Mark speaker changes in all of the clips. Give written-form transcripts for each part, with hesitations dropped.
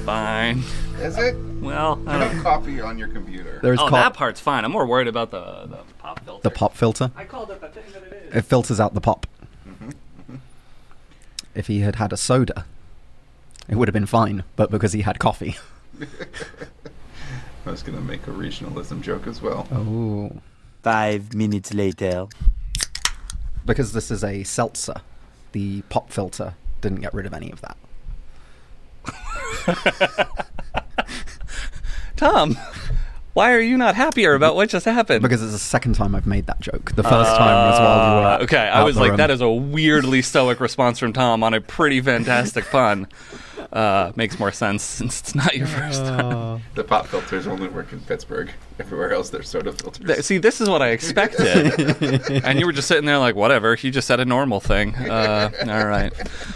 Speaker 1: fine.
Speaker 2: Is it?
Speaker 1: Well,
Speaker 2: You have coffee on your computer.
Speaker 3: There's
Speaker 1: that part's fine. I'm more worried about the pop filter.
Speaker 3: the pop filter.
Speaker 1: I called it the thing that it is.
Speaker 3: It filters out the pop. If he had had a soda, it would have been fine. But because he had coffee.
Speaker 2: I was going to make a regionalism joke as well.
Speaker 3: Oh.
Speaker 4: 5 minutes later.
Speaker 3: Because this is a seltzer, the pop filter didn't get rid of any of that.
Speaker 1: Tom, why are you not happier about what just happened?
Speaker 3: Because it's the second time I've made that joke. The first time was while you were
Speaker 1: okay, I
Speaker 3: out
Speaker 1: was
Speaker 3: the
Speaker 1: like,
Speaker 3: room.
Speaker 1: that is a weirdly stoic response from Tom on a pretty fantastic pun. Makes more sense since it's not your first time.
Speaker 2: The pop filters only work in Pittsburgh. Everywhere else, they're soda filters.
Speaker 1: See, this is what I expected. And you were just sitting there like, whatever, he just said a normal thing. All right.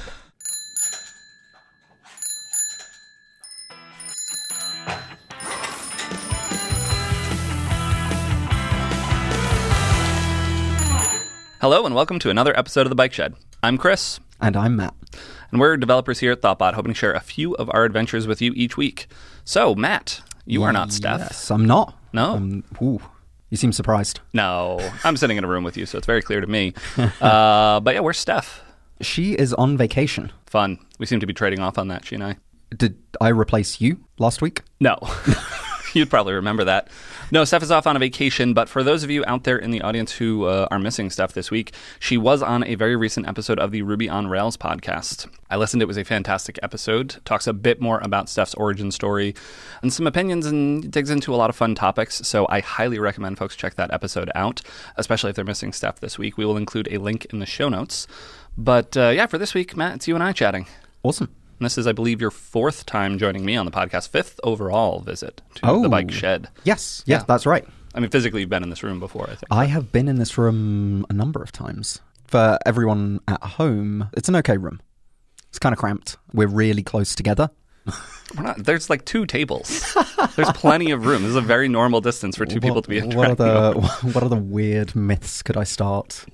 Speaker 1: Hello and welcome to another episode of The Bike Shed. I'm Chris.
Speaker 3: And I'm Matt.
Speaker 1: And we're developers here at Thoughtbot, hoping to share a few of our adventures with you each week. So, Matt, you are not Steph.
Speaker 3: Yes, I'm not.
Speaker 1: No?
Speaker 3: Ooh, you seem surprised.
Speaker 1: No, I'm sitting in a room with you, so it's very clear to me. But yeah, where's Steph?
Speaker 3: She is on vacation.
Speaker 1: Fun. We seem to be trading off on that, she and I.
Speaker 3: Did I replace you last week?
Speaker 1: No. You'd probably remember that. No, Steph is off on a vacation, but for those of you out there in the audience who are missing Steph this week, she was on a very recent episode of the Ruby on Rails podcast. I listened. It was a fantastic episode. Talks a bit more about Steph's origin story and some opinions and digs into a lot of fun topics. So I highly recommend folks check that episode out, especially if they're missing Steph this week. We will include a link in the show notes. But yeah, for this week, Matt, it's you and I chatting.
Speaker 3: Awesome.
Speaker 1: And this is, I believe, your fourth time joining me on the podcast, fifth overall visit to the Bike Shed.
Speaker 3: Yes,
Speaker 1: Yeah.
Speaker 3: that's right.
Speaker 1: I mean, physically, you've been in this room before, I think.
Speaker 3: I have been in this room a number of times. For everyone at home, it's an okay room. It's kind of cramped. We're really close together.
Speaker 1: We're not, there's like two tables. There's plenty of room. This is a very normal distance for two people to be interacting.
Speaker 3: What are the weird myths could I start?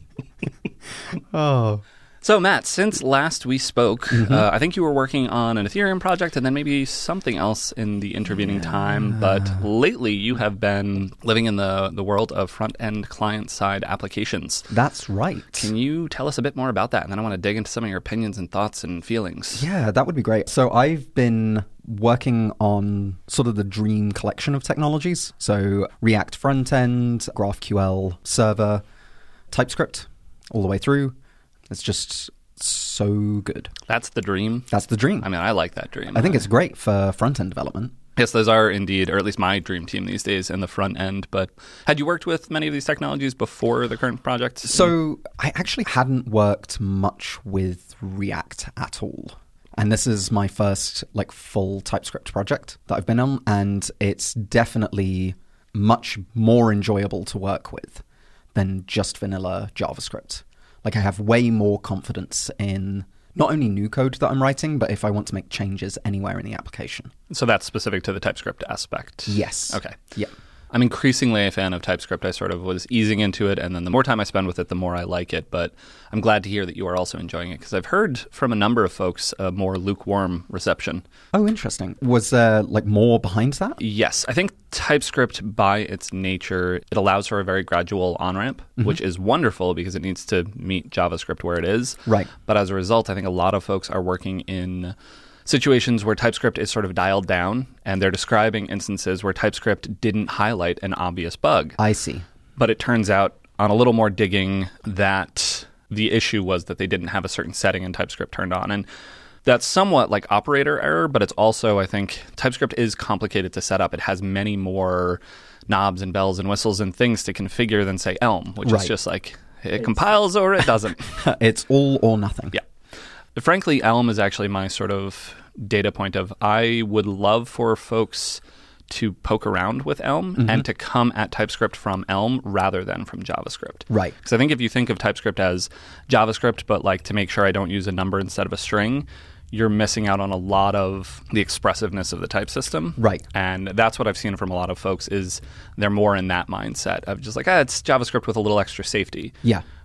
Speaker 3: Oh.
Speaker 1: So, Matt, since last we spoke, I think you were working on an Ethereum project and then maybe something else in the intervening time. But lately, you have been living in the world of front-end client-side applications.
Speaker 3: That's right.
Speaker 1: Can you tell us a bit more about that? And then I want to dig into some of your opinions and thoughts and feelings.
Speaker 3: Yeah, that would be great. So I've been working on sort of the dream collection of technologies. So React front-end, GraphQL server, TypeScript all the way through. It's just so good.
Speaker 1: That's the dream.
Speaker 3: That's the dream.
Speaker 1: I mean, I like that dream.
Speaker 3: I think it's great for front-end development.
Speaker 1: Yes, those are indeed, or at least my dream team these days in the front end. But had you worked with many of these technologies before the current project?
Speaker 3: So I actually hadn't worked much with React at all. And this is my first like full TypeScript project that I've been on. And it's definitely much more enjoyable to work with than just vanilla JavaScript. Like I have way more confidence in not only new code that I'm writing, but if I want to make changes anywhere in the application.
Speaker 1: So that's specific to the TypeScript aspect?
Speaker 3: Yes.
Speaker 1: Okay.
Speaker 3: Yeah.
Speaker 1: I'm increasingly a fan of TypeScript. I sort of was easing into it, and then the more time I spend with it, the more I like it. But I'm glad to hear that you are also enjoying it, because I've heard from a number of folks a more lukewarm reception.
Speaker 3: Oh, interesting. Was there like more behind that?
Speaker 1: Yes. I think TypeScript, by its nature, it allows for a very gradual on-ramp, which is wonderful because it needs to meet JavaScript where it is.
Speaker 3: Right.
Speaker 1: But as a result, I think a lot of folks are working in situations where TypeScript is sort of dialed down, and they're describing instances where TypeScript didn't highlight an obvious bug.
Speaker 3: I see.
Speaker 1: But it turns out, on a little more digging, that the issue was that they didn't have a certain setting in TypeScript turned on. And that's somewhat like operator error, but it's also, I think, TypeScript is complicated to set up. It has many more knobs and bells and whistles and things to configure than, say, Elm, which is just like, it compiles or it doesn't.
Speaker 3: It's all or nothing.
Speaker 1: Yeah. Frankly, Elm is actually my sort of data point of I would love for folks to poke around with Elm and to come at TypeScript from Elm rather than from JavaScript.
Speaker 3: Right.
Speaker 1: Because I think if you think of TypeScript as JavaScript, but like to make sure I don't use a number instead of a string, you're missing out on a lot of the expressiveness of the type system.
Speaker 3: Right.
Speaker 1: And that's what I've seen from a lot of folks is they're more in that mindset of just like, it's JavaScript with a little extra safety.
Speaker 3: Yeah.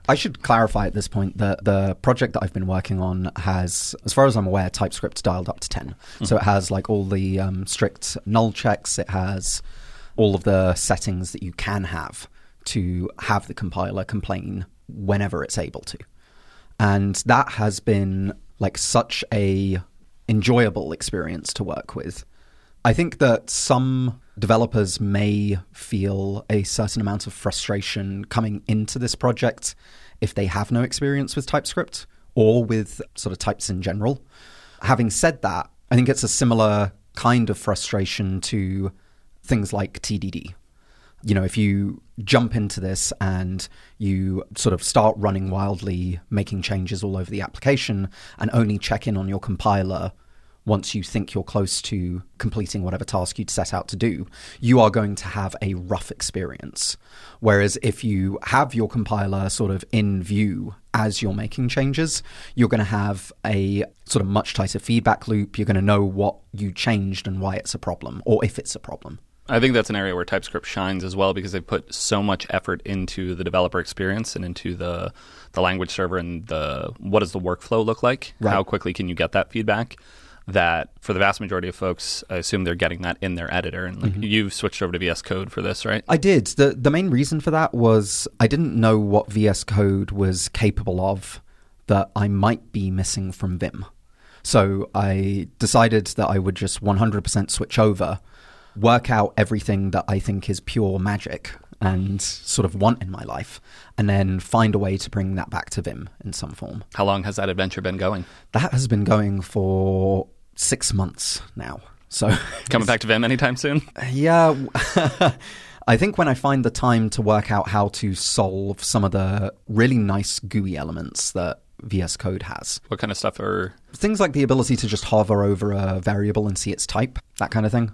Speaker 3: I should clarify at this point that the project that I've been working on has, as far as I'm aware, TypeScript dialed up to 10. So it has like all the strict null checks. It has all of the settings that you can have to have the compiler complain whenever it's able to. And that has been like such a enjoyable experience to work with. I think that some developers may feel a certain amount of frustration coming into this project if they have no experience with TypeScript or with sort of types in general. Having said that, I think it's a similar kind of frustration to things like TDD. You know, if you jump into this and you sort of start running wildly, making changes all over the application and only check in on your compiler once you think you're close to completing whatever task you'd set out to do, you are going to have a rough experience. Whereas if you have your compiler sort of in view as you're making changes, you're going to have a sort of much tighter feedback loop. You're going to know what you changed and why it's a problem, or if it's a problem.
Speaker 1: I think that's an area where TypeScript shines as well because they've put so much effort into the developer experience and into the language server and what does the workflow look like?
Speaker 3: Right.
Speaker 1: How quickly can you get that feedback? That for the vast majority of folks, I assume they're getting that in their editor. And like, you've switched over to VS Code for this, right?
Speaker 3: I did. The main reason for that was I didn't know what VS Code was capable of that I might be missing from Vim. So I decided that I would just 100% switch over, work out everything that I think is pure magic and sort of want in my life, and then find a way to bring that back to Vim in some form.
Speaker 1: How long has that adventure been going?
Speaker 3: That has been going for 6 months now. So
Speaker 1: coming back to Vim anytime soon?
Speaker 3: Yeah. I think when I find the time to work out how to solve some of the really nice GUI elements that VS Code has.
Speaker 1: What kind of stuff are...
Speaker 3: Things like the ability to just hover over a variable and see its type, that kind of thing.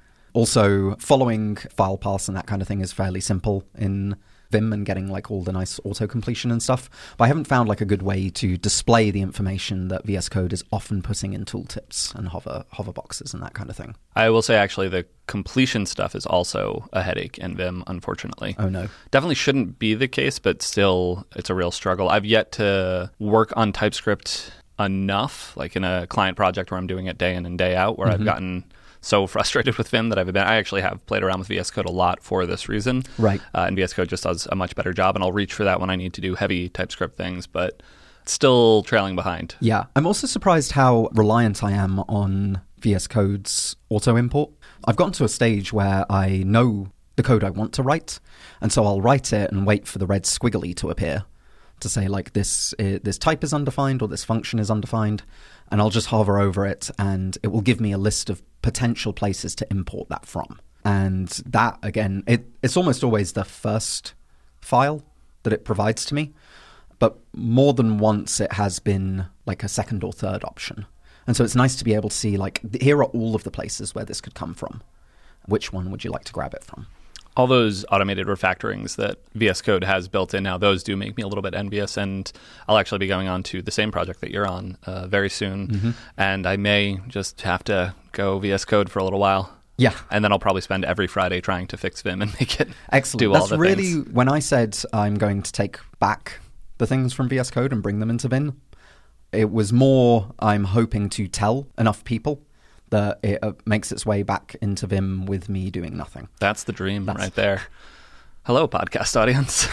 Speaker 3: Also, following file paths and that kind of thing is fairly simple in Vim and getting like all the nice auto-completion and stuff. But I haven't found like a good way to display the information that VS Code is often putting in tooltips and hover boxes and that kind of thing.
Speaker 1: I will say actually the completion stuff is also a headache in Vim, unfortunately.
Speaker 3: Oh no.
Speaker 1: Definitely shouldn't be the case, but still it's a real struggle. I've yet to work on TypeScript enough, like in a client project where I'm doing it day in and day out, where I've gotten so frustrated with Vim that I actually have played around with VS Code a lot for this reason.
Speaker 3: Right.
Speaker 1: And VS Code just does a much better job, and I'll reach for that when I need to do heavy TypeScript things, but still trailing behind.
Speaker 3: Yeah. I'm also surprised how reliant I am on VS Code's auto import. I've gotten to a stage where I know the code I want to write, and so I'll write it and wait for the red squiggly to appear to say like this type is undefined or this function is undefined, and I'll just hover over it and it will give me a list of potential places to import that from. And that, again, it's almost always the first file that it provides to me, but more than once it has been like a second or third option. And so it's nice to be able to see like, here are all of the places where this could come from. Which one would you like to grab it from?
Speaker 1: All those automated refactorings that VS Code has built in now, those do make me a little bit envious, and I'll actually be going on to the same project that you're on very soon, and I may just have to go VS Code for a little while.
Speaker 3: Yeah.
Speaker 1: And then I'll probably spend every Friday trying to fix Vim and make it
Speaker 3: excellent.
Speaker 1: Do all the
Speaker 3: really,
Speaker 1: things.
Speaker 3: When I said I'm going to take back the things from VS Code and bring them into Vim, it was more I'm hoping to tell enough people that it makes its way back into Vim with me doing nothing.
Speaker 1: That's the dream right there. Hello, podcast audience.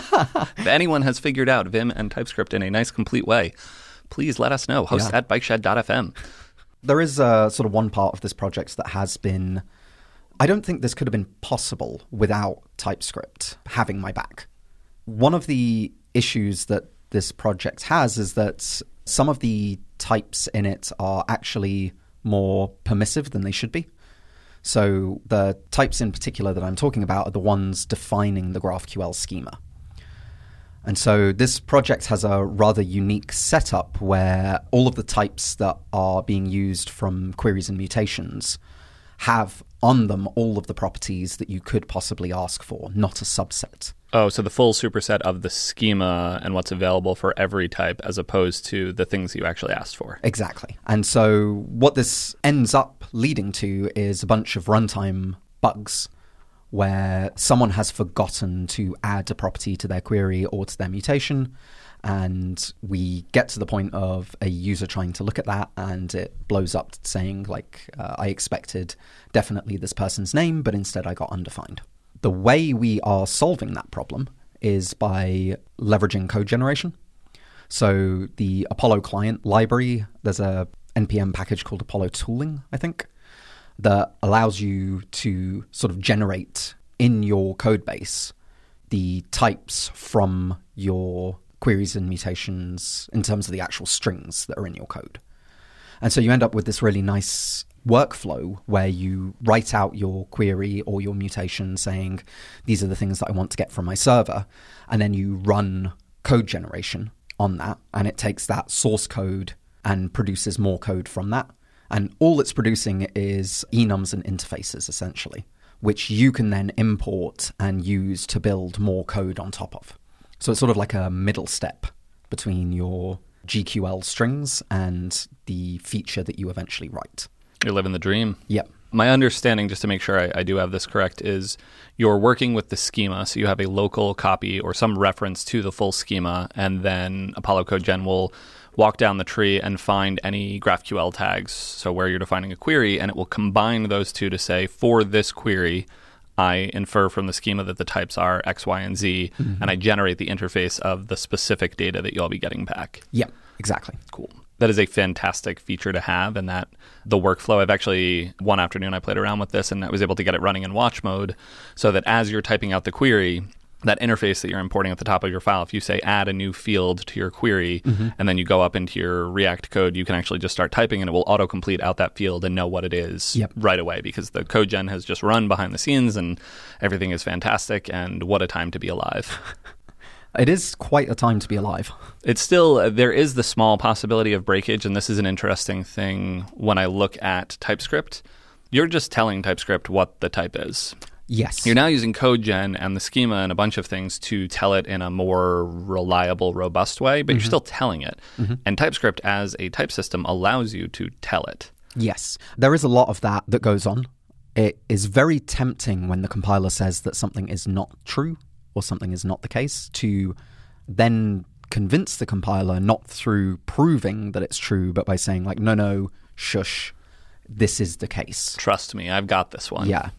Speaker 1: If anyone has figured out Vim and TypeScript in a nice, complete way, please let us know. Host at bikeshed.fm.
Speaker 3: There is sort of one part of this project that has been... I don't think this could have been possible without TypeScript having my back. One of the issues that this project has is that some of the types in it are actually more permissive than they should be. So the types in particular that I'm talking about are the ones defining the GraphQL schema. And so this project has a rather unique setup where all of the types that are being used from queries and mutations have on them all of the properties that you could possibly ask for, not a subset.
Speaker 1: Oh, so the full superset of the schema and what's available for every type as opposed to the things you actually asked for.
Speaker 3: Exactly. And so what this ends up leading to is a bunch of runtime bugs where someone has forgotten to add a property to their query or to their mutation, and we get to the point of a user trying to look at that, and it blows up saying, like, I expected definitely this person's name, but instead I got undefined. The way we are solving that problem is by leveraging code generation. So the Apollo client library, there's a NPM package called Apollo Tooling, I think, that allows you to sort of generate in your code base the types from your queries and mutations in terms of the actual strings that are in your code. And so you end up with this really nice workflow where you write out your query or your mutation saying, these are the things that I want to get from my server. And then you run code generation on that, and it takes that source code and produces more code from that. And all it's producing is enums and interfaces, essentially, which you can then import and use to build more code on top of. So it's sort of like a middle step between your GQL strings and the feature that you eventually write.
Speaker 1: You're living the dream.
Speaker 3: Yep.
Speaker 1: My understanding, just to make sure I do have this correct, is you're working with the schema. So you have a local copy or some reference to the full schema, and then Apollo CodeGen will walk down the tree and find any GraphQL tags, so where you're defining a query, and it will combine those two to say, for this query, I infer from the schema that the types are X, Y, and Z, and I generate the interface of the specific data that you'll be getting back.
Speaker 3: Yep, exactly.
Speaker 1: Cool. That is a fantastic feature to have, and that the workflow, I've actually, one afternoon I played around with this, and I was able to get it running in watch mode, so that as you're typing out the query, that interface that you're importing at the top of your file, if you say add a new field to your query, and then you go up into your React code, you can actually just start typing and it will autocomplete out that field and know what it is right away, because the CodeGen has just run behind the scenes and everything is fantastic, and what a time to be alive.
Speaker 3: It is quite a time to be alive.
Speaker 1: It's still, there is the small possibility of breakage, and this is an interesting thing when I look at TypeScript. You're just telling TypeScript what the type is.
Speaker 3: Yes.
Speaker 1: You're now using CodeGen and the schema and a bunch of things to tell it in a more reliable, robust way, but you're still telling it. And TypeScript as a type system allows you to tell it.
Speaker 3: Yes. There is a lot of that goes on. It is very tempting when the compiler says that something is not true or something is not the case to then convince the compiler, not through proving that it's true, but by saying like, no, shush, this is the case.
Speaker 1: Trust me, I've got this one.
Speaker 3: Yeah.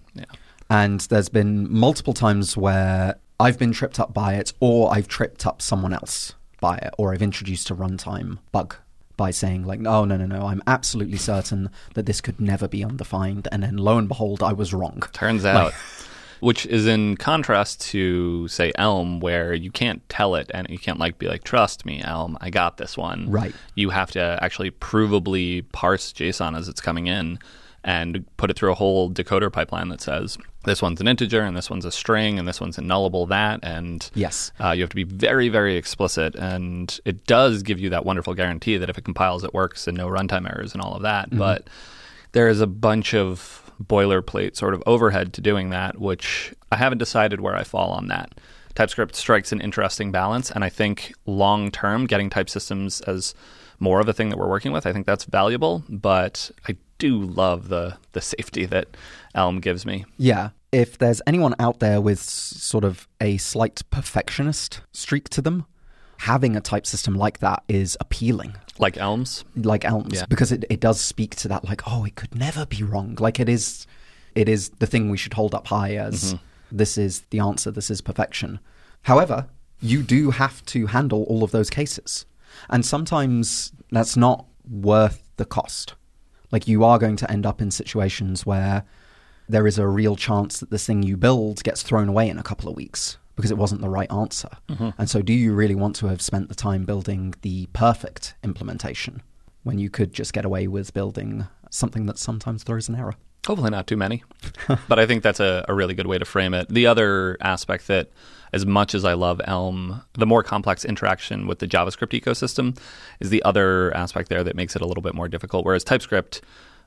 Speaker 3: And there's been multiple times where I've been tripped up by it, or I've tripped up someone else by it, or I've introduced a runtime bug by saying like, no, I'm absolutely certain that this could never be undefined. And then lo and behold, I was wrong.
Speaker 1: Turns out. Which is in contrast to, say, Elm, where you can't tell it and you can't be like, trust me, Elm, I got this one.
Speaker 3: Right.
Speaker 1: You have to actually provably parse JSON as it's coming in and put it through a whole decoder pipeline that says this one's an integer and this one's a string and this one's a nullable that. And
Speaker 3: yes,
Speaker 1: you have to be very, very explicit. And it does give you that wonderful guarantee that if it compiles, it works and no runtime errors and all of that. But there is a bunch of boilerplate sort of overhead to doing that, which I haven't decided where I fall on that. TypeScript strikes an interesting balance, and I think long-term, getting type systems as more of a thing that we're working with, I think that's valuable, but I do love the safety that Elm gives me.
Speaker 3: Yeah. If there's anyone out there with sort of a slight perfectionist streak to them, having a type system like that is appealing.
Speaker 1: Like Elm's?
Speaker 3: Like Elm's, yeah. Because it does speak to that, like, oh, it could never be wrong. Like it is the thing we should hold up high as this is the answer, this is perfection. However, you do have to handle all of those cases. And sometimes that's not worth the cost. Like you are going to end up in situations where there is a real chance that this thing you build gets thrown away in a couple of weeks because it wasn't the right answer. And so do you really want to have spent the time building the perfect implementation when you could just get away with building something that sometimes throws an error?
Speaker 1: Hopefully not too many. But I think that's a really good way to frame it. The other aspect that, as much as I love Elm, the more complex interaction with the JavaScript ecosystem is the other aspect there that makes it a little bit more difficult. Whereas TypeScript,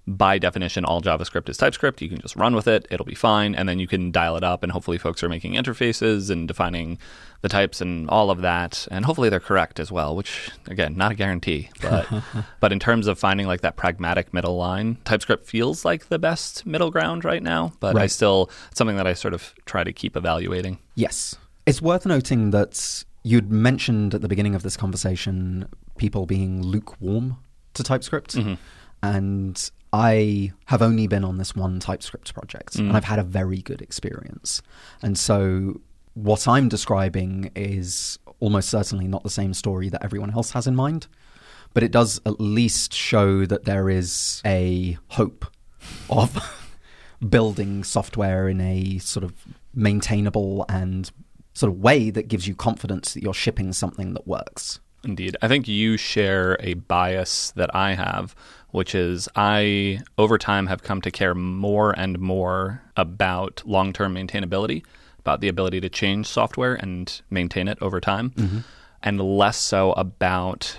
Speaker 1: by definition, all JavaScript is TypeScript. You can just run with it. It'll be fine. And then you can dial it up. And hopefully folks are making interfaces and defining the types and all of that. And hopefully they're correct as well, which, again, not a guarantee. But in terms of finding like that pragmatic middle line, TypeScript feels like the best middle ground right now. But
Speaker 3: Right.
Speaker 1: it's something that I sort of try to keep evaluating.
Speaker 3: Yes. It's worth noting that you'd mentioned at the beginning of this conversation people being lukewarm to TypeScript.
Speaker 1: Mm-hmm.
Speaker 3: And I have only been on this one TypeScript project, and I've had a very good experience. And so what I'm describing is almost certainly not the same story that everyone else has in mind, but it does at least show that there is a hope of building software in a sort of maintainable and sort of way that gives you confidence that you're shipping something that works.
Speaker 1: Indeed. I think you share a bias that I have, which is I, over time, have come to care more and more about long-term maintainability, about the ability to change software and maintain it over time, and less so about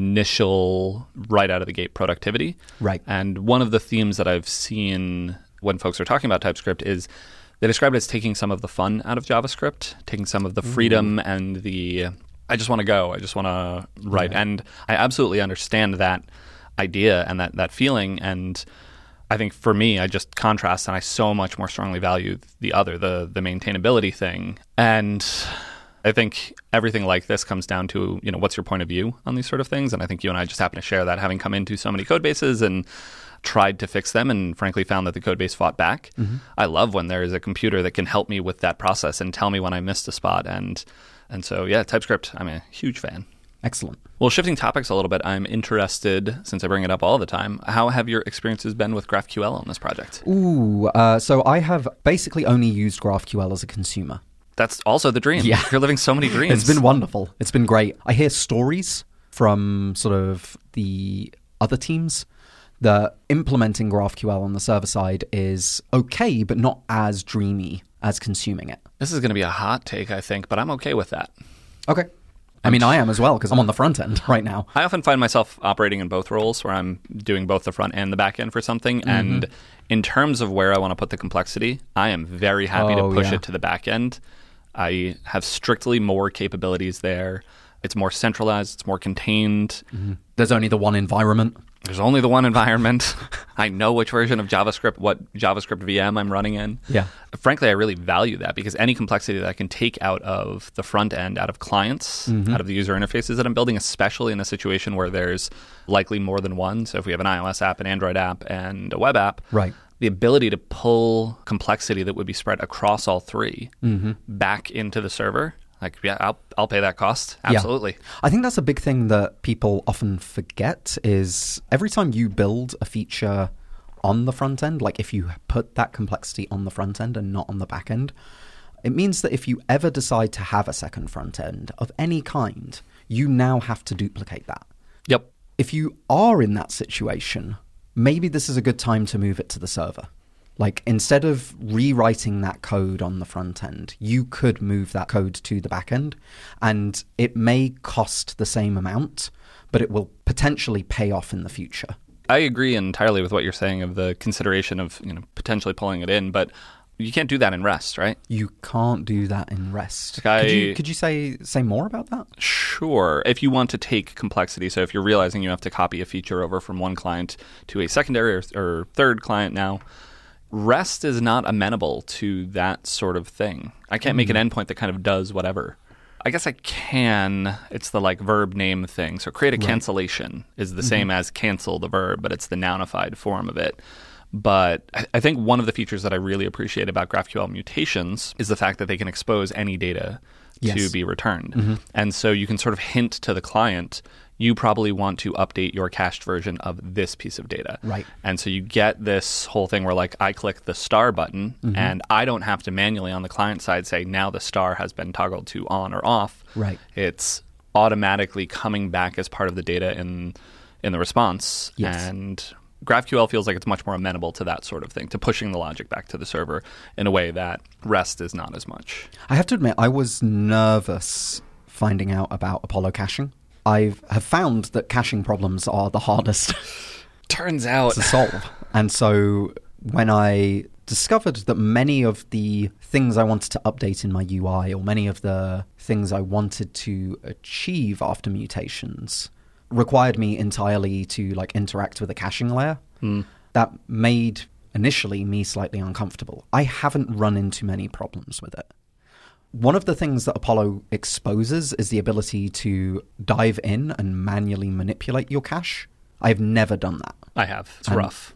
Speaker 1: initial, right out of the gate productivity.
Speaker 3: Right.
Speaker 1: And one of the themes that I've seen when folks are talking about TypeScript is they describe it as taking some of the fun out of JavaScript, taking some of the freedom and the I just want to go, I just want to write.
Speaker 3: Yeah.
Speaker 1: And I absolutely understand that idea and that feeling. And I think for me, I just contrast and I so much more strongly value the other, the maintainability thing. And I think everything like this comes down to, what's your point of view on these sort of things? And I think you and I just happen to share that, having come into so many code bases and tried to fix them and frankly found that the code base fought back. I love when there is a computer that can help me with that process and tell me when I missed a spot. And so, yeah, TypeScript, I'm a huge fan.
Speaker 3: Excellent.
Speaker 1: Well, shifting topics a little bit, I'm interested, since I bring it up all the time, how have your experiences been with GraphQL on this project?
Speaker 3: Ooh, so I have basically only used GraphQL as a consumer.
Speaker 1: That's also the dream.
Speaker 3: Yeah.
Speaker 1: You're living so many dreams.
Speaker 3: It's been wonderful. It's been great. I hear stories from sort of the other teams that implementing GraphQL on the server side is okay, but not as dreamy as consuming it.
Speaker 1: This is going to be a hot take, I think, but I'm okay with that.
Speaker 3: Okay. I mean, I am as well, because I'm on the front end right now.
Speaker 1: I often find myself operating in both roles where I'm doing both the front and the back end for something. And in terms of where I want to put the complexity, I am very happy to push it to the back end. I have strictly more capabilities there. It's more centralized. It's more contained.
Speaker 3: There's only the one environment.
Speaker 1: There's only the one environment. I know which version of JavaScript, what JavaScript VM I'm running in.
Speaker 3: Yeah.
Speaker 1: Frankly, I really value that because any complexity that I can take out of the front end, out of clients, out of the user interfaces that I'm building, especially in a situation where there's likely more than one. So if we have an iOS app, an Android app, and a web app,
Speaker 3: Right.
Speaker 1: the ability to pull complexity that would be spread across all three back into the server, like, yeah, I'll pay that cost. Absolutely.
Speaker 3: Yeah. I think that's a big thing that people often forget is every time you build a feature on the front end, like if you put that complexity on the front end and not on the back end, it means that if you ever decide to have a second front end of any kind, you now have to duplicate that.
Speaker 1: Yep.
Speaker 3: If you are in that situation, maybe this is a good time to move it to the server. Like, instead of rewriting that code on the front end, you could move that code to the back end, and it may cost the same amount, but it will potentially pay off in the future.
Speaker 1: I agree entirely with what you're saying of the consideration of potentially pulling it in, but you can't do that in REST, right?
Speaker 3: You can't do that in REST.
Speaker 1: Like
Speaker 3: Could you say more about that?
Speaker 1: Sure. If you want to take complexity, so if you're realizing you have to copy a feature over from one client to a secondary or third client now, REST is not amenable to that sort of thing. I can't make an endpoint that kind of does whatever. I guess I can. It's the verb name thing. So create a cancellation is the same as cancel the verb, but it's the nounified form of it. But I think one of the features that I really appreciate about GraphQL mutations is the fact that they can expose any data to be returned. And so you can sort of hint to the client, you probably want to update your cached version of this piece of data.
Speaker 3: Right.
Speaker 1: And so you get this whole thing where I click the star button and I don't have to manually on the client side say, now the star has been toggled to on or off.
Speaker 3: Right.
Speaker 1: It's automatically coming back as part of the data in the response.
Speaker 3: Yes.
Speaker 1: And GraphQL feels like it's much more amenable to that sort of thing, to pushing the logic back to the server in a way that REST is not as much.
Speaker 3: I have to admit, I was nervous finding out about Apollo caching. I have found that caching problems are the hardest
Speaker 1: Turns out
Speaker 3: to solve. And so when I discovered that many of the things I wanted to update in my UI, or many of the things I wanted to achieve after mutations, required me entirely to like interact with a caching layer, that made initially me slightly uncomfortable. I haven't run into many problems with it. One of the things that Apollo exposes is the ability to dive in and manually manipulate your cache. I've never done that.
Speaker 1: I have. It's rough.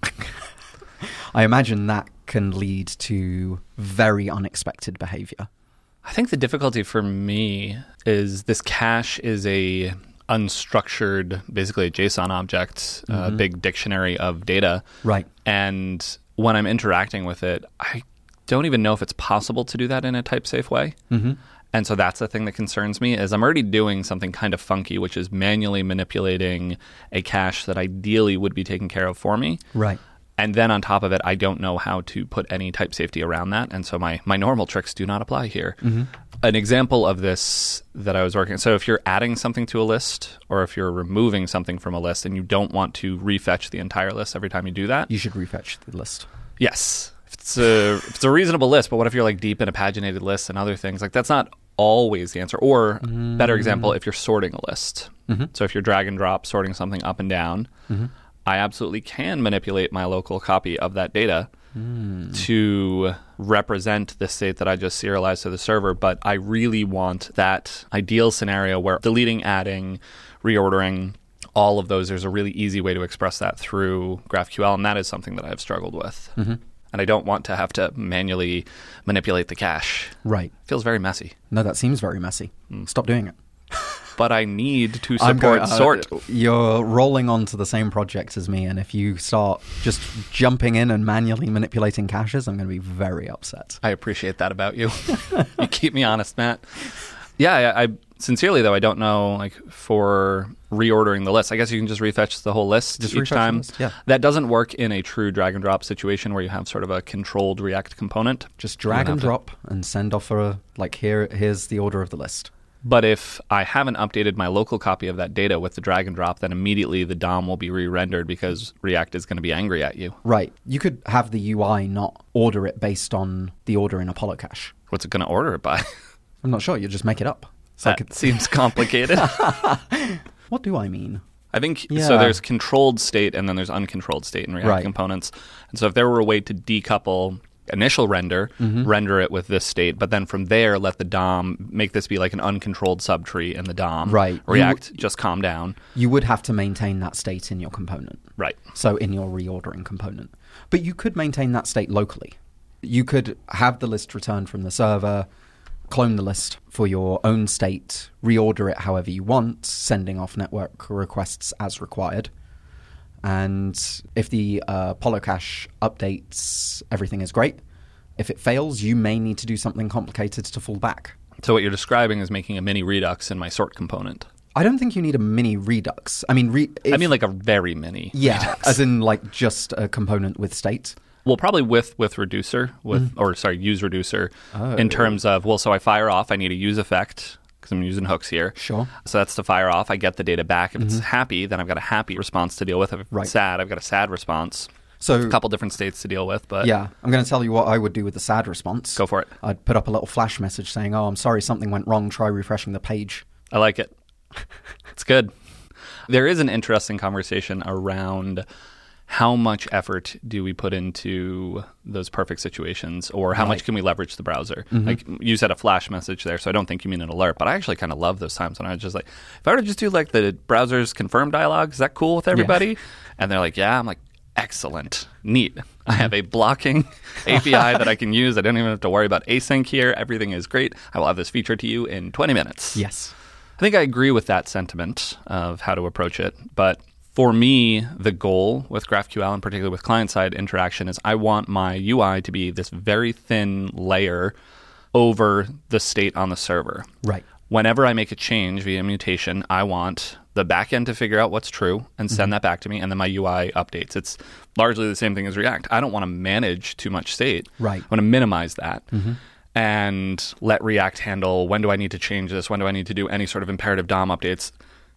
Speaker 3: I imagine that can lead to very unexpected behavior.
Speaker 1: I think the difficulty for me is this cache is a unstructured, basically a JSON object, a big dictionary of data.
Speaker 3: Right.
Speaker 1: And when I'm interacting with it, I don't even know if it's possible to do that in a type-safe way. And so that's the thing that concerns me, is I'm already doing something kind of funky, which is manually manipulating a cache that ideally would be taken care of for me.
Speaker 3: Right.
Speaker 1: And then on top of it, I don't know how to put any type safety around that. And so my normal tricks do not apply here. An example of this that I was working, so if you're adding something to a list, or if you're removing something from a list and you don't want to refetch the entire list every time you do that.
Speaker 3: You should refetch the list.
Speaker 1: Yes. If it's a reasonable list, but what if you're like deep in a paginated list and other things? Like that's not always the answer. Or better example, if you're sorting a list. So if you're drag and drop sorting something up and down, I absolutely can manipulate my local copy of that data to represent the state that I just serialized to the server. But I really want that ideal scenario where deleting, adding, reordering, all of those, there's a really easy way to express that through GraphQL, and that is something that I've struggled with. And I don't want to have to manually manipulate the cache.
Speaker 3: Right.
Speaker 1: Feels very messy.
Speaker 3: No, that seems very messy. Stop doing it.
Speaker 1: But I need to support sort.
Speaker 3: You're rolling onto the same project as me, and if you start just jumping in and manually manipulating caches, I'm going to be very upset.
Speaker 1: I appreciate that about you. You keep me honest, Matt. Yeah, I sincerely, though, I don't know, like, for reordering the list. I guess you can just refetch the whole list each time.
Speaker 3: Yeah.
Speaker 1: That doesn't work in a true drag and drop situation where you have sort of a controlled React component.
Speaker 3: Just drag and drop and send off here's the order of the list.
Speaker 1: But if I haven't updated my local copy of that data with the drag and drop, then immediately the DOM will be re-rendered because React is going to be angry at you.
Speaker 3: Right. You could have the UI not order it based on the order in Apollo cache.
Speaker 1: What's it going to order it by?
Speaker 3: I'm not sure. You just make it up.
Speaker 1: That seems complicated.
Speaker 3: What do I mean?
Speaker 1: I think, so there's controlled state and then there's uncontrolled state in React components. And so if there were a way to decouple initial render, render it with this state, but then from there let the DOM make this be like an uncontrolled subtree in the DOM.
Speaker 3: Right.
Speaker 1: React, just calm down.
Speaker 3: You would have to maintain that state in your component.
Speaker 1: Right.
Speaker 3: So in your reordering component. But you could maintain that state locally. You could have the list returned from the server, clone the list for your own state, reorder it however you want, sending off network requests as required. And if the Apollo cache updates, everything is great. If it fails, you may need to do something complicated to fall back.
Speaker 1: So what you're describing is making a mini Redux in my sort component.
Speaker 3: I don't think you need a mini Redux. I mean,
Speaker 1: I mean like a very mini Redux.
Speaker 3: As in like just a component with state.
Speaker 1: Well, probably with reducer, use reducer, in terms of, so I fire off, I need a use effect, because I'm using hooks here.
Speaker 3: Sure.
Speaker 1: So that's to fire off, I get the data back. If it's happy, then I've got a happy response to deal with. If it's sad, I've got a sad response.
Speaker 3: So
Speaker 1: a couple different states to deal with. But
Speaker 3: yeah, I'm going to tell you what I would do with the sad response.
Speaker 1: Go for it.
Speaker 3: I'd put up a little flash message saying, I'm sorry, something went wrong, try refreshing the page.
Speaker 1: I like it. It's good. There is an interesting conversation around how much effort do we put into those perfect situations, or how much can we leverage the browser? Like you said a flash message there, so I don't think you mean an alert, but I actually kind of love those times when I was just like, if I were to just do like the browser's confirm dialogue, is that cool with everybody? Yeah. And they're like, yeah. I'm like, excellent, neat. I have a blocking API that I can use. I don't even have to worry about async here. Everything is great. I will have this feature to you in 20 minutes.
Speaker 3: Yes.
Speaker 1: I think I agree with that sentiment of how to approach it, but for me, the goal with GraphQL, and particularly with client-side interaction, is I want my UI to be this very thin layer over the state on the server.
Speaker 3: Right.
Speaker 1: Whenever I make a change via mutation, I want the backend to figure out what's true and send that back to me, and then my UI updates. It's largely the same thing as React. I don't want to manage too much state.
Speaker 3: Right.
Speaker 1: I want to minimize that. And let React handle, when do I need to change this? When do I need to do any sort of imperative DOM updates?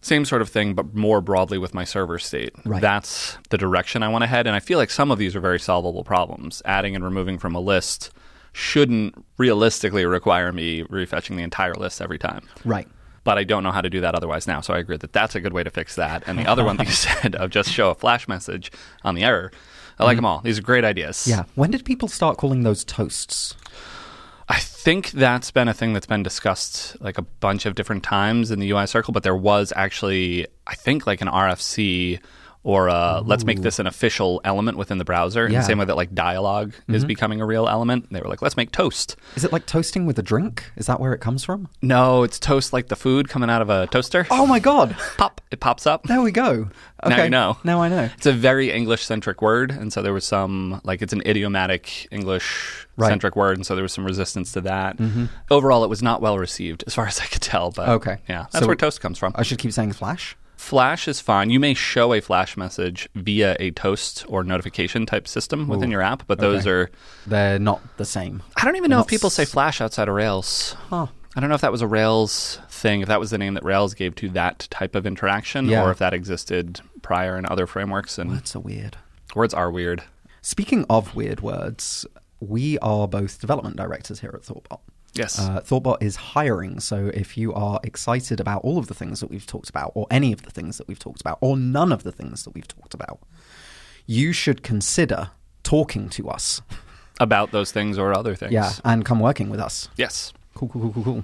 Speaker 1: Same sort of thing, but more broadly with my server state.
Speaker 3: Right.
Speaker 1: That's the direction I want to head. And I feel like some of these are very solvable problems. Adding and removing from a list shouldn't realistically require me refetching the entire list every time.
Speaker 3: Right.
Speaker 1: But I don't know how to do that otherwise now. So I agree that that's a good way to fix that. And the other one that you said of just show a flash message on the error, I like them all. These are great ideas.
Speaker 3: Yeah. When did people start calling those toasts?
Speaker 1: I think that's been a thing that's been discussed like a bunch of different times in the UI circle, but there was actually, I think, like an RFC or let's make this an official element within the browser. In
Speaker 3: Yeah.
Speaker 1: the same way that like dialogue is becoming a real element. They were like, let's make toast.
Speaker 3: Is it like toasting with a drink? Is that where it comes from?
Speaker 1: No, it's toast like the food coming out of a toaster.
Speaker 3: Oh my God.
Speaker 1: Pop. It pops up.
Speaker 3: There we go. Okay.
Speaker 1: Now you know.
Speaker 3: Now I know.
Speaker 1: It's a very English-centric word, and so there was some, like, it's an idiomatic English-centric word, and so there was some resistance to that. Overall, it was not well received, as far as I could tell, but
Speaker 3: Okay.
Speaker 1: yeah, that's
Speaker 3: So
Speaker 1: where toast comes from.
Speaker 3: I should keep saying flash?
Speaker 1: Flash is fine. You may show a flash message via a toast or notification type system within your app, but those are...
Speaker 3: They're not the same.
Speaker 1: I don't even know
Speaker 3: They're
Speaker 1: if people say flash outside of Rails.
Speaker 3: Huh.
Speaker 1: I don't know if that was a Rails thing, if that was the name that Rails gave to that type of interaction,
Speaker 3: Yeah.
Speaker 1: or if that existed prior in other frameworks. And
Speaker 3: Words are weird.
Speaker 1: words are weird.
Speaker 3: Speaking of weird words, we are both development directors here at Thoughtbot.
Speaker 1: Yes.
Speaker 3: Thoughtbot is hiring, so if you are excited about all of the things that we've talked about, or any of the things that we've talked about, or none of the things that we've talked about, you should consider talking to us.
Speaker 1: About those things or other things.
Speaker 3: Yeah, and come working with us.
Speaker 1: Yes.
Speaker 3: Cool.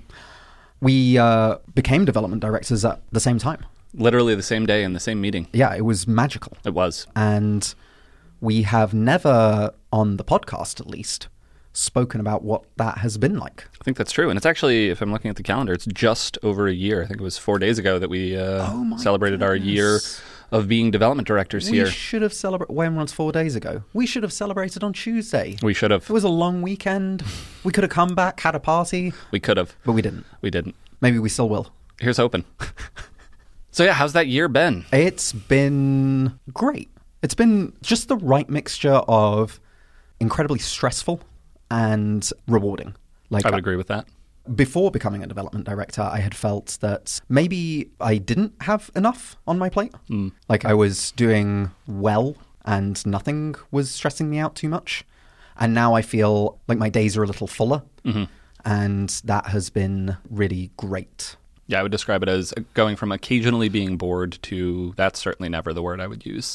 Speaker 3: We became development directors at the same time.
Speaker 1: Literally the same day in the same meeting.
Speaker 3: Yeah, it was magical.
Speaker 1: It was.
Speaker 3: And we have never, on the podcast at least, spoken about what that has been like.
Speaker 1: I think that's true. And it's actually, if I'm looking at the calendar, it's just over a year. I think it was 4 days ago that we celebrated our year of being development directors here.
Speaker 3: We should have celebrated, when was 4 days ago? We should have celebrated on Tuesday.
Speaker 1: We should have.
Speaker 3: It was a long weekend. We could have come back, had a party,
Speaker 1: We could have.
Speaker 3: but we didn't.
Speaker 1: We didn't.
Speaker 3: Maybe we still will.
Speaker 1: Here's hoping. So yeah, how's that year been?
Speaker 3: It's been great. It's been just the right mixture of incredibly stressful and rewarding. Like,
Speaker 1: I would agree with that.
Speaker 3: before becoming a development director, I had felt that maybe I didn't have enough on my plate. Like I was doing well and nothing was stressing me out too much. And now I feel like my days are a little fuller. And that has been really great.
Speaker 1: Yeah, I would describe it as going from occasionally being bored to that's certainly never the word I would use.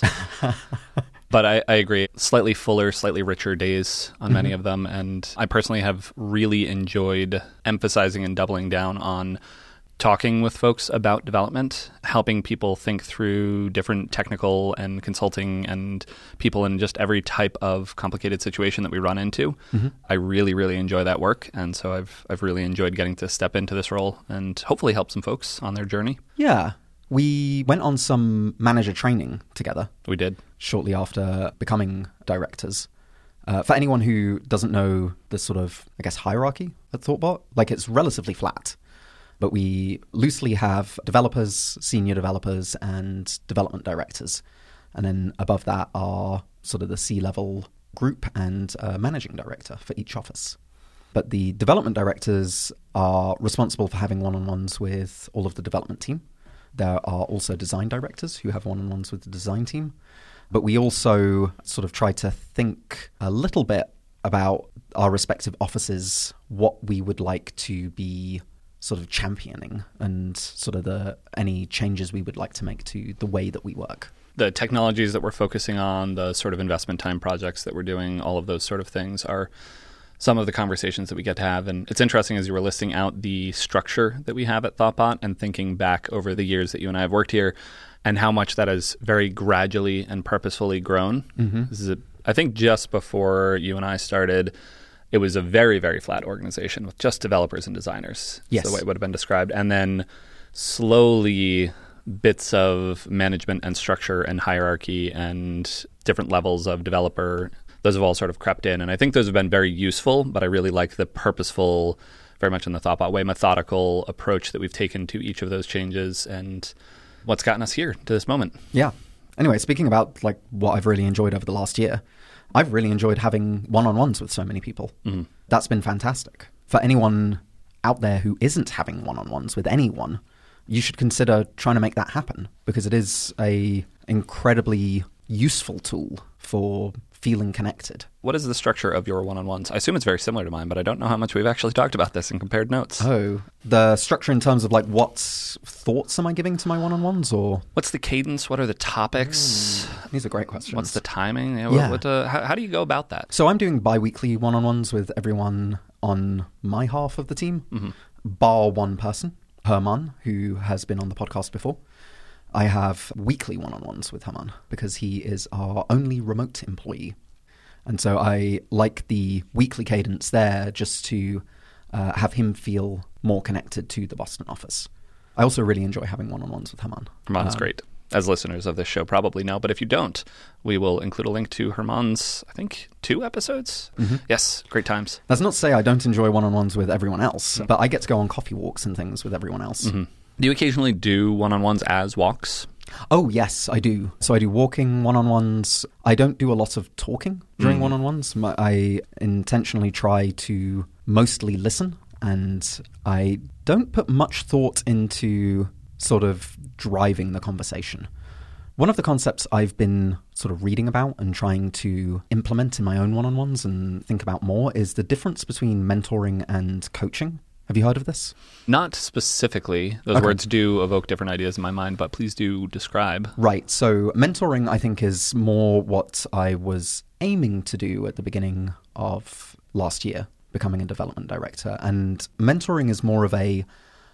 Speaker 1: But I agree. Slightly fuller, slightly richer days on many of them. And I personally have really enjoyed emphasizing and doubling down on talking with folks about development, helping people think through different technical and consulting and people in just every type of complicated situation that we run into. I really, really enjoy that work. And so I've really enjoyed getting to step into this role and hopefully help some folks on their journey.
Speaker 3: Yeah. We went on some manager training together
Speaker 1: We did.
Speaker 3: shortly after becoming directors. For anyone who doesn't know the sort of, I guess, hierarchy at Thoughtbot, like it's relatively flat. But we loosely have developers, senior developers, and development directors. And then above that are sort of the C-level group and managing director for each office. But the development directors are responsible for having one-on-ones with all of the development team. There are also design directors who have one-on-ones with the design team. But we also sort of try to think a little bit about our respective offices, what we would like to be sort of championing and sort of any changes we would like to make to the way that we work.
Speaker 1: The technologies that we're focusing on, the sort of investment time projects that we're doing, all of those sort of things are some of the conversations that we get to have. And it's interesting as you were listing out the structure that we have at Thoughtbot and thinking back over the years that you and I have worked here and how much that has very gradually and purposefully grown. This is, I think, just before you and I started, it was a very, very flat organization with just developers and designers.
Speaker 3: Yes.
Speaker 1: That's the way it would have been described. And then slowly bits of management and structure and hierarchy and different levels of developer, those have all sort of crept in. And I think those have been very useful, but I really like the purposeful, very much in the Thoughtbot way, methodical approach that we've taken to each of those changes and what's gotten us here to this moment.
Speaker 3: Yeah. Anyway, speaking about like what I've really enjoyed over the last year, I've really enjoyed having one-on-ones with so many people. That's been fantastic. For anyone out there who isn't having one-on-ones with anyone, you should consider trying to make that happen, because it is a incredibly useful tool for feeling connected.
Speaker 1: What is the structure of your one-on-ones? I assume it's very similar to mine, but I don't know how much we've actually talked about this and compared notes.
Speaker 3: Oh, the structure in terms of like what thoughts am I giving to my one-on-ones, or
Speaker 1: what's the cadence? What are the topics?
Speaker 3: These are great questions.
Speaker 1: What's the timing?
Speaker 3: Yeah.
Speaker 1: How do you go about that?
Speaker 3: So I'm doing bi-weekly one-on-ones with everyone on my half of the team, bar one person, Herman, who has been on the podcast before. I have weekly one-on-ones with Herman because he is our only remote employee. And so I like the weekly cadence there just to have him feel more connected to the Boston office. I also really enjoy having one-on-ones with Herman.
Speaker 1: Herman's great. As listeners of this show probably know, but if you don't, we will include a link to Herman's, I think, 2 episodes. Yes, great times.
Speaker 3: That's not to say I don't enjoy one-on-ones with everyone else, but I get to go on coffee walks and things with everyone else.
Speaker 1: Do you occasionally do one-on-ones as walks?
Speaker 3: Oh, yes, I do. So I do walking one-on-ones. I don't do a lot of talking during one-on-ones. I intentionally try to mostly listen, and I don't put much thought into sort of driving the conversation. One of the concepts I've been sort of reading about and trying to implement in my own one-on-ones and think about more is the difference between mentoring and coaching. Have you heard of this?
Speaker 1: Not specifically. Those words do evoke different ideas in my mind, but please do describe.
Speaker 3: Right. So mentoring, I think, is more what I was aiming to do at the beginning of last year, becoming a development director. And mentoring is more of a,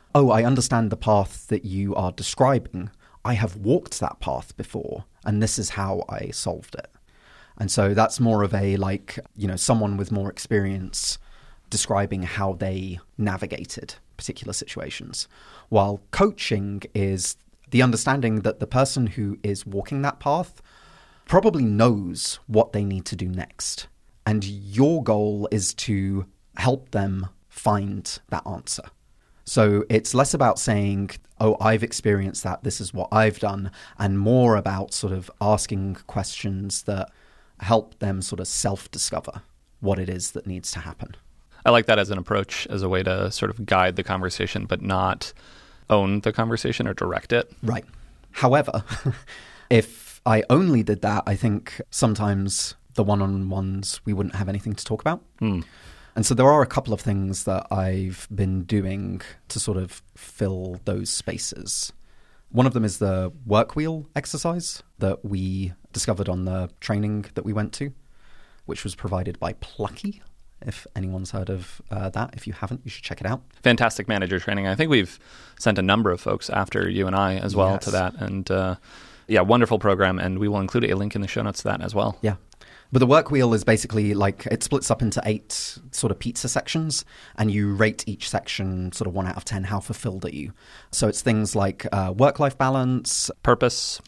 Speaker 3: I understand the path that you are describing. I have walked that path before, and this is how I solved it. And so that's more of a, someone with more experience describing how they navigated particular situations. While coaching is the understanding that the person who is walking that path probably knows what they need to do next. And your goal is to help them find that answer. So it's less about saying, I've experienced that, this is what I've done, and more about sort of asking questions that help them sort of self-discover what it is that needs to happen.
Speaker 1: I like that as an approach, as a way to sort of guide the conversation, but not own the conversation or direct it.
Speaker 3: Right. However, if I only did that, I think sometimes the one-on-ones, we wouldn't have anything to talk about. And so there are a couple of things that I've been doing to sort of fill those spaces. One of them is the work wheel exercise that we discovered on the training that we went to, which was provided by Plucky. If anyone's heard of that. If you haven't, you should check it out. Fantastic
Speaker 1: manager training. I think we've sent a number of folks after you and I as well to that. And wonderful program. And we will include a link in the show notes to that as well.
Speaker 3: Yeah. But the work wheel is basically it splits up into 8 sort of pizza sections, and you rate each section sort of 1 out of 10. How fulfilled are you? So it's things like work-life balance,
Speaker 1: purpose,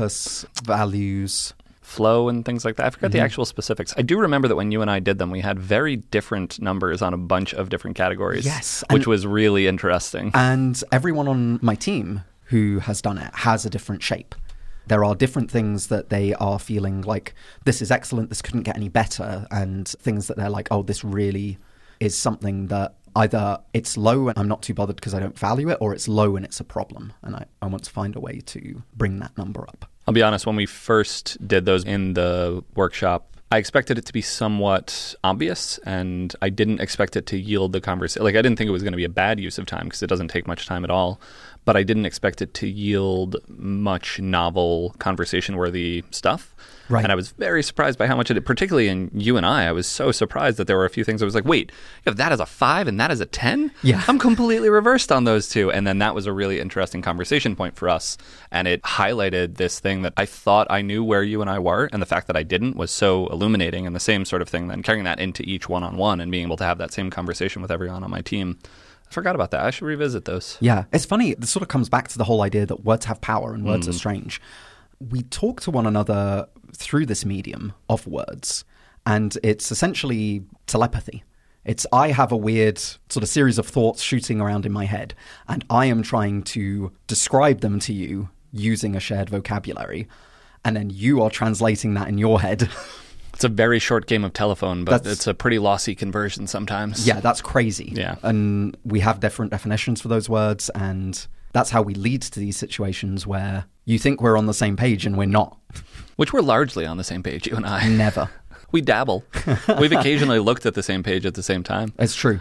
Speaker 3: values,
Speaker 1: flow, and things like that. I forgot the actual specifics. I do remember that when you and I did them, we had very different numbers on a bunch of different categories.
Speaker 3: Yes.
Speaker 1: Which was really interesting.
Speaker 3: And everyone on my team who has done it has a different shape. There are different things that they are feeling like, this is excellent, this couldn't get any better, and things that they're like, this really is something that either it's low and I'm not too bothered because I don't value it, or it's low and it's a problem. And I want to find a way to bring that number up.
Speaker 1: I'll be honest, when we first did those in the workshop, I expected it to be somewhat obvious, and I didn't expect it to yield the conversation. I didn't think it was going to be a bad use of time because it doesn't take much time at all, but I didn't expect it to yield much novel, conversation-worthy stuff.
Speaker 3: Right.
Speaker 1: And I was very surprised by how much it did, particularly in you and I was so surprised that there were a few things I was like, wait, you have that as a 5 and that as a 10?
Speaker 3: Yeah.
Speaker 1: I'm completely reversed on those two. And then that was a really interesting conversation point for us. And it highlighted this thing that I thought I knew where you and I were, and the fact that I didn't was so illuminating. And the same sort of thing, then carrying that into each one-on-one and being able to have that same conversation with everyone on my team. I forgot about that. I should revisit those.
Speaker 3: Yeah. It's funny. This sort of comes back to the whole idea that words have power and words are strange. We talk to one another through this medium of words, and it's essentially telepathy. It's I have a weird sort of series of thoughts shooting around in my head, and I am trying to describe them to you using a shared vocabulary, and then you are translating that in your head.
Speaker 1: It's a very short game of telephone, but it's a pretty lossy conversion sometimes.
Speaker 3: Yeah, that's crazy.
Speaker 1: Yeah.
Speaker 3: And we have different definitions for those words, and that's how we lead to these situations where you think we're on the same page and we're not.
Speaker 1: Which we're largely on the same page, you and I.
Speaker 3: Never.
Speaker 1: We dabble. We've occasionally looked at the same page at the same time.
Speaker 3: It's true.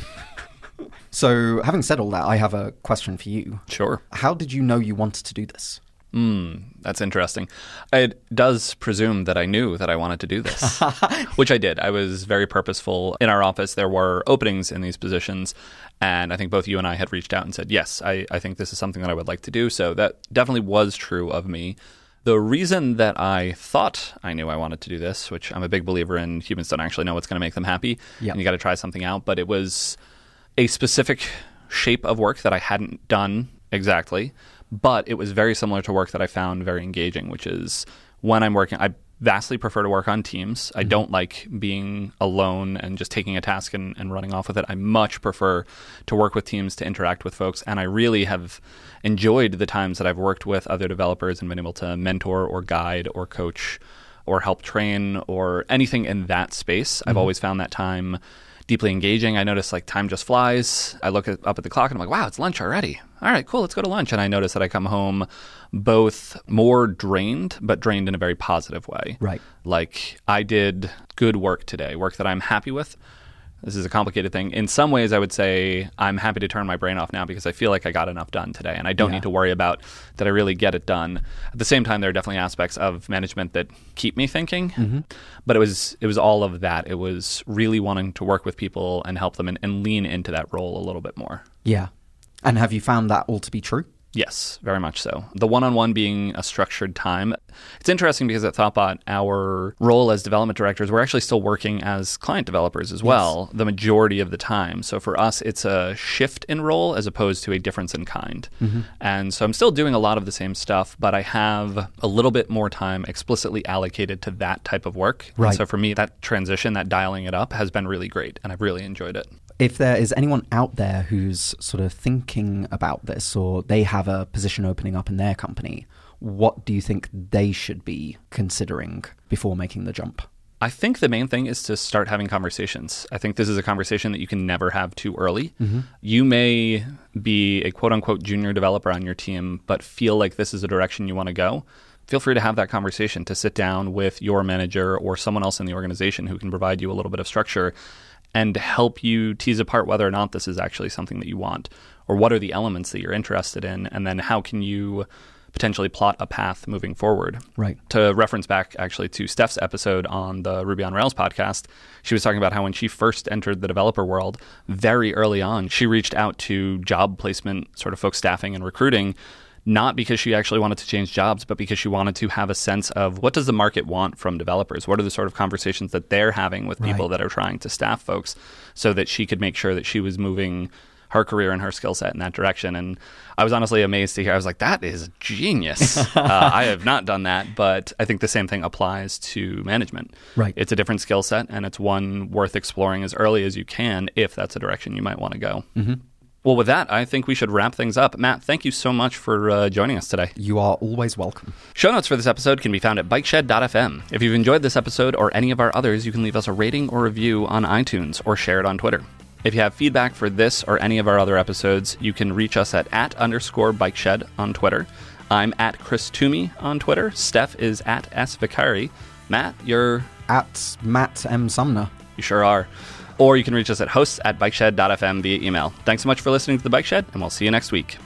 Speaker 3: So, having said all that, I have a question for you.
Speaker 1: Sure.
Speaker 3: How did you know you wanted to do this?
Speaker 1: That's interesting. It does presume that I knew that I wanted to do this, which I did. I was very purposeful. In our office, there were openings in these positions, and I think both you and I had reached out and said, yes, I think this is something that I would like to do. So that definitely was true of me. The reason that I thought I knew I wanted to do this, which I'm a big believer in, humans don't actually know what's going to make them happy, and you got to try something out, but it was a specific shape of work that I hadn't done exactly, but it was very similar to work that I found very engaging, which is when I'm working, I vastly prefer to work on teams. I don't like being alone and just taking a task and running off with it. I much prefer to work with teams, to interact with folks, and I really have enjoyed the times that I've worked with other developers and been able to mentor or guide or coach or help train or anything in that space. I've always found that time deeply engaging. I notice like time just flies. I look up at the clock and I'm like, wow, it's lunch already. All right, cool, let's go to lunch. And I notice that I come home both more drained, but drained in a very positive way.
Speaker 3: Right.
Speaker 1: Like I did good work today, work that I'm happy with. This is a complicated thing. In some ways, I would say I'm happy to turn my brain off now because I feel like I got enough done today and I don't need to worry about did I really get it done. At the same time, there are definitely aspects of management that keep me thinking. But it was all of that. It was really wanting to work with people and help them and lean into that role a little bit more.
Speaker 3: Yeah. And have you found that all to be true?
Speaker 1: Yes, very much so. The one-on-one being a structured time. It's interesting because at Thoughtbot, our role as development directors, we're actually still working as client developers as well, the majority of the time. So for us, it's a shift in role as opposed to a difference in kind. And so I'm still doing a lot of the same stuff, but I have a little bit more time explicitly allocated to that type of work.
Speaker 3: Right.
Speaker 1: And so for me, that transition, that dialing it up has been really great, and I've really enjoyed it.
Speaker 3: If there is anyone out there who's sort of thinking about this or they have a position opening up in their company, what do you think they should be considering before making the jump?
Speaker 1: I think the main thing is to start having conversations. I think this is a conversation that you can never have too early. You may be a quote-unquote junior developer on your team, but feel like this is a direction you want to go. Feel free to have that conversation, to sit down with your manager or someone else in the organization who can provide you a little bit of structure and help you tease apart whether or not this is actually something that you want, or what are the elements that you're interested in, and then how can you potentially plot a path moving forward.
Speaker 3: Right.
Speaker 1: To reference back actually to Steph's episode on the Ruby on Rails podcast, she was talking about how when she first entered the developer world, very early on, she reached out to job placement sort of folks staffing and recruiting, not because she actually wanted to change jobs, but because she wanted to have a sense of what does the market want from developers? What are the sort of conversations that they're having with people that are trying to staff folks, so that she could make sure that she was moving her career and her skill set in that direction. And I was honestly amazed to hear. I was like, that is genius. I have not done that, but I think the same thing applies to management.
Speaker 3: Right.
Speaker 1: It's a different skill set, and it's one worth exploring as early as you can if that's a direction you might want to go. Well, with that, I think we should wrap things up. Matt, thank you so much for joining us today.
Speaker 3: You are always welcome.
Speaker 1: Show notes for this episode can be found at bikeshed.fm. If you've enjoyed this episode or any of our others, you can leave us a rating or review on iTunes or share it on Twitter. If you have feedback for this or any of our other episodes, you can reach us at @_bikeshed on Twitter. I'm at Chris Toomey on Twitter. Steph is at @svicari. Matt, you're...
Speaker 3: At Matt M. Sumner.
Speaker 1: You sure are. Or you can reach us at hosts@bikeshed.fm via email. Thanks so much for listening to The Bike Shed, and we'll see you next week.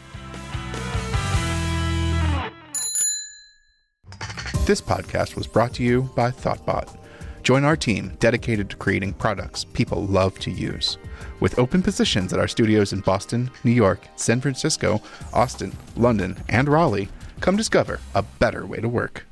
Speaker 2: This podcast was brought to you by Thoughtbot. Join our team dedicated to creating products people love to use. With open positions at our studios in Boston, New York, San Francisco, Austin, London, and Raleigh, come discover a better way to work.